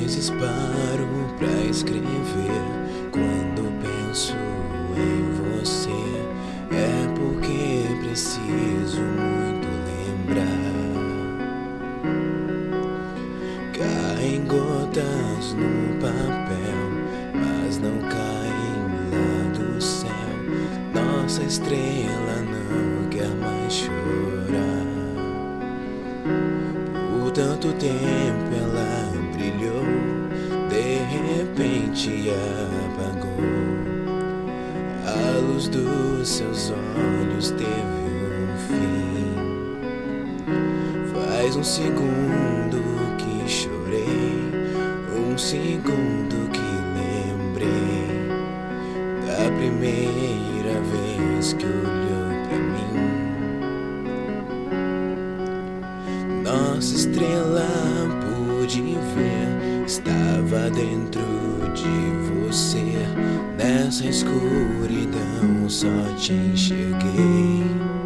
vezes paro pra escrever quando penso em você. É porque preciso muito lembrar. Caem gotas no papel, mas não caem lá do céu. Nossa estrela não quer mais chorar. Por tanto tempo ela brilhou, de repente apagou. A luz dos seus olhos teve um fim. Faz um segundo que chorei, um segundo que lembrei da primeira vez que olhou pra mim. Nossa estrela pude ver, estava dentro de você. Nessa escuridão só te enxerguei.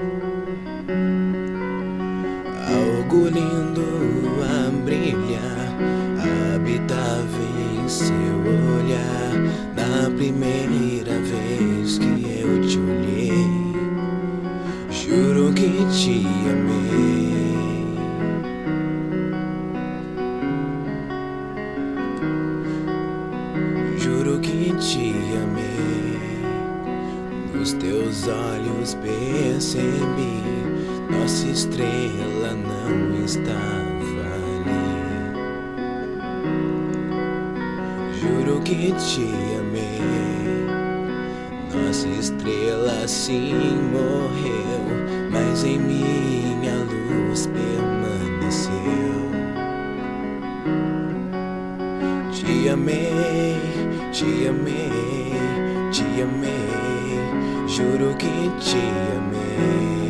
Algo lindo a brilhar, habitava em seu olhar. Na primeira vez que eu te olhei, juro que te amei. Juro que te amei. Nos teus olhos percebi, nossa estrela não estava ali. Juro que te amei. Nossa estrela sim morreu, mas em minha luz permaneceu. Te amei, te amei, te amei. Juro que te amei.